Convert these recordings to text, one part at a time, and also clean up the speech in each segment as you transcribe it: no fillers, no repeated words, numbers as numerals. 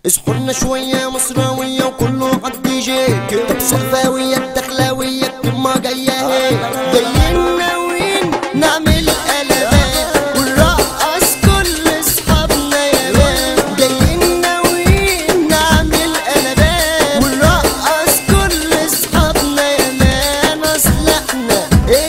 اصحولنا شوية مصراوية وكله عالدي جي، طب صحفاوية الدخلاوية الكلمة جاية اهي، جايين ناويين نعمل قلبات ونرقص كل اصحابنا يا مان، جايين ناويين نعمل قلبات ونرقص كل اصحابنا يا مان، اصل احنا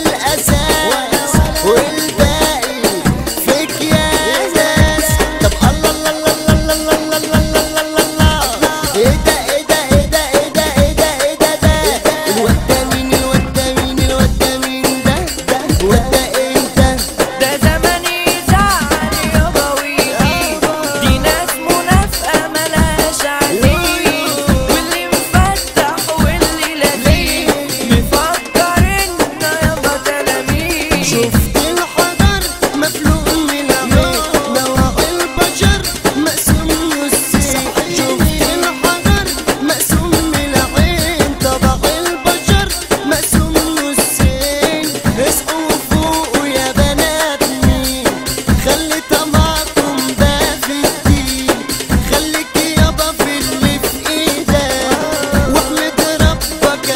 الاساس والباقي فيك يا ناس. طب الله الله الله الله الله الله الله الله، ايه ده ايه ده ايه ده ايه ده ايه ده ايه ده ده الواد ده مين الواد ده مين الواد ده مين ده الواد ده ايه ده زماني زعل يابا ويجي، دي ناس منافقة ملهاش عزيز، واللي مفتح واللي لذيذ مفكر إننا يابا تلاميذ. شفت الحجر مخلوق من عين، نوع البشر مقسوم نصين، شفت الحجر مقسوم من عين، طبع البشر مقسوم نصين، اصحوا فوقوا يا بنات مين، خلي طمعكم ده في الدين، خليك يابا في اللي في ايدك، واحمد ربك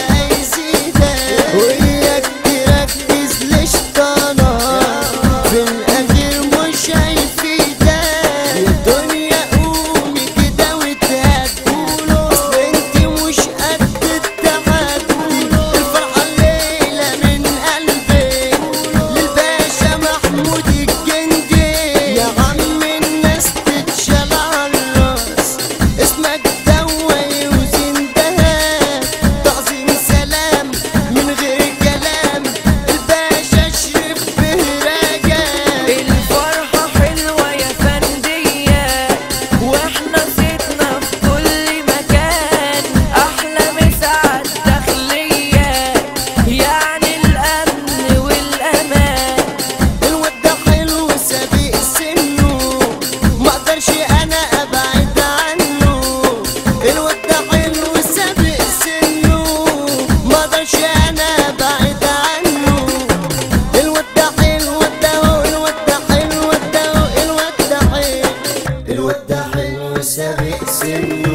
هيزيدك، وإياك تركز لشطانة في الأخير مش هيفيدك، يا دنيا قومي كده وتهدي، أصل انتي مش قد التحدي، الفرحة الليلة من قلبي للباشا محمود الجندي، يا عم الناس تتشال عالراس، اسمك دوا يوزن دهب، تعظيم سلام من غير كلام، الباشا شرف بهراجة. الفرحة حلوة يا فندية واحنا صيتنا في كل مكان، أحلى مساعة داخلية يعني الأمن والأمان. الواد ده حلو سابق سنه، مقدرش انا ابعد عنه، الواد ده حلو سابق سنه، مقدرش انا ابعد عنه، الواد ده حلو الواد ده حلو الواد ده حلو سابق سنه.